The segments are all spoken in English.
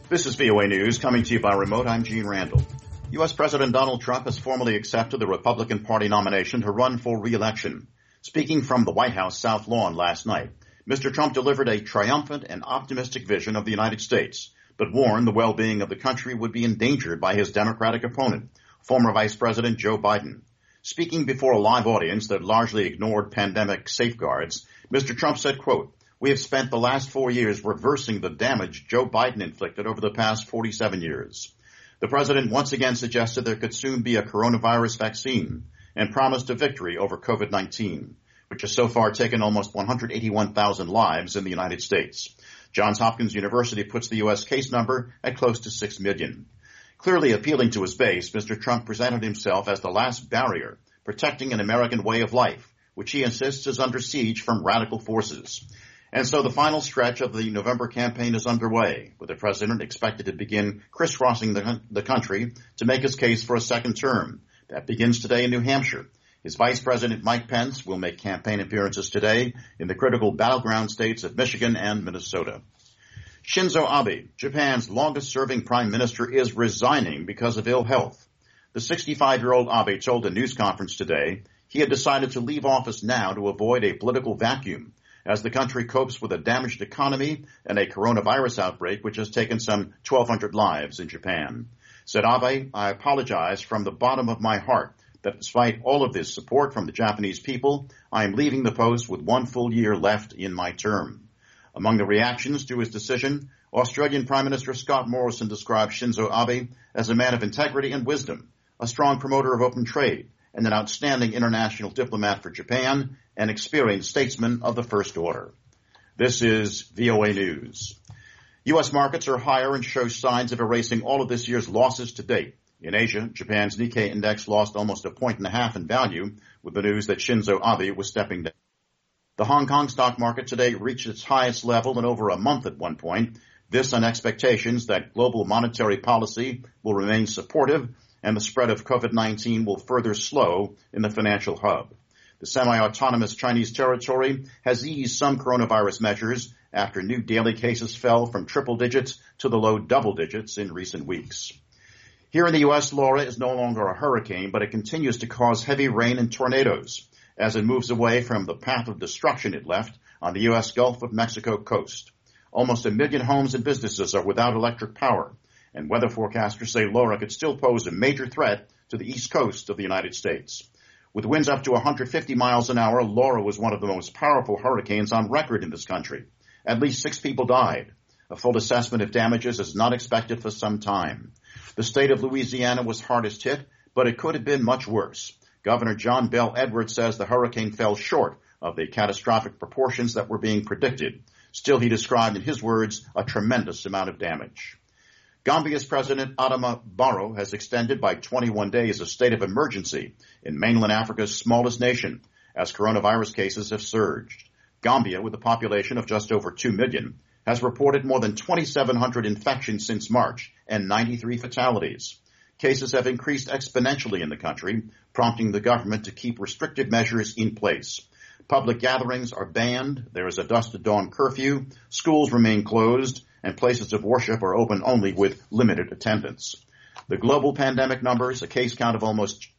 This is VOA News coming to you by remote. I'm Gene Randall. U.S. President Donald Trump has formally accepted the Republican Party nomination to run for re-election. Speaking from the White House South Lawn last night, Mr. Trump delivered a triumphant and optimistic vision of the United States, but warned the well-being of the country would be endangered by his Democratic opponent, former Vice President Joe Biden. Speaking before a live audience that largely ignored pandemic safeguards, Mr. Trump said, quote, "We have spent the last 4 years reversing the damage Joe Biden inflicted over the past 47 years. The president once again suggested there could soon be a coronavirus vaccine and promised a victory over COVID-19, which has so far taken almost 181,000 lives in the United States. Johns Hopkins University puts the U.S. case number at close to 6 million. Clearly appealing to his base, Mr. Trump presented himself as the last barrier protecting an American way of life, which he insists is under siege from radical forces. And so the final stretch of the November campaign is underway, with the president expected to begin crisscrossing the country to make his case for a second term. That begins today in New Hampshire. His Vice President Mike Pence will make campaign appearances today in the critical battleground states of Michigan and Minnesota. Shinzo Abe, Japan's longest-serving prime minister, is resigning because of ill health. The 65-year-old Abe told a news conference today he had decided to leave office now to avoid a political vacuum as the country copes with a damaged economy and a coronavirus outbreak which has taken some 1,200 lives in Japan. Said Abe, "I apologize from the bottom of my heart that despite all of this support from the Japanese people, I am leaving the post with 1 full year left in my term." Among the reactions to his decision, Australian Prime Minister Scott Morrison described Shinzo Abe as a man of integrity and wisdom, a strong promoter of open trade, and an outstanding international diplomat for Japan, an experienced statesman of the First Order. This is VOA News. U.S. markets are higher and show signs of erasing all of this year's losses to date. In Asia, Japan's Nikkei index lost almost 1.5 points in value with the news that Shinzo Abe was stepping down. The Hong Kong stock market today reached its highest level in over a month at one point, this on expectations that global monetary policy will remain supportive and the spread of COVID-19 will further slow in the financial hub. The semi-autonomous Chinese territory has eased some coronavirus measures after new daily cases fell from triple digits to the low double digits in recent weeks. Here in the U.S., Laura is no longer a hurricane, but it continues to cause heavy rain and tornadoes as it moves away from the path of destruction it left on the U.S. Gulf of Mexico coast. Almost 1 million homes and businesses are without electric power, and weather forecasters say Laura could still pose a major threat to the east coast of the United States. With winds up to 150 miles an hour, Laura was one of the most powerful hurricanes on record in this country. At least 6 people died. A full assessment of damages is not expected for some time. The state of Louisiana was hardest hit, but it could have been much worse. Governor John Bel Edwards says the hurricane fell short of the catastrophic proportions that were being predicted. Still, he described in his words a tremendous amount of damage. Gambia's President Adama Barrow has extended by 21 days a state of emergency in mainland Africa's smallest nation as coronavirus cases have surged. Gambia, with a population of just over 2 million, has reported more than 2,700 infections since March and 93 fatalities. Cases have increased exponentially in the country, prompting the government to keep restrictive measures in place. Public gatherings are banned, there is a dusk to dawn curfew, schools remain closed, and places of worship are open only with limited attendance. The global pandemic numbers, a case count of almost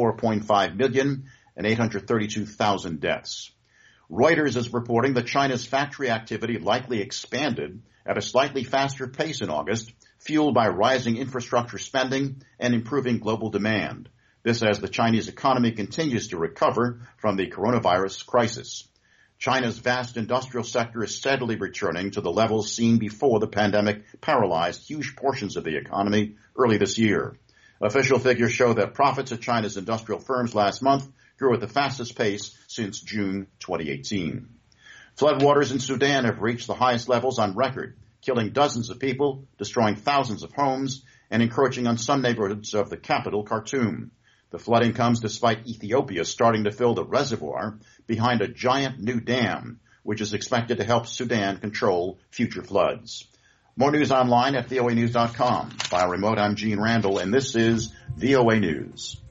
24.5 million and 832,000 deaths. Reuters is reporting that China's factory activity likely expanded at a slightly faster pace in August, fueled by rising infrastructure spending and improving global demand. This as the Chinese economy continues to recover from the coronavirus crisis. China's vast industrial sector is steadily returning to the levels seen before the pandemic paralyzed huge portions of the economy early this year. Official figures show that profits at China's industrial firms last month grew at the fastest pace since June 2018. Floodwaters in Sudan have reached the highest levels on record, killing dozens of people, destroying thousands of homes, and encroaching on some neighborhoods of the capital, Khartoum. The flooding comes despite Ethiopia starting to fill the reservoir behind a giant new dam, which is expected to help Sudan control future floods. More news online at voanews.com. Via remote, I'm Gene Randall, and this is VOA News.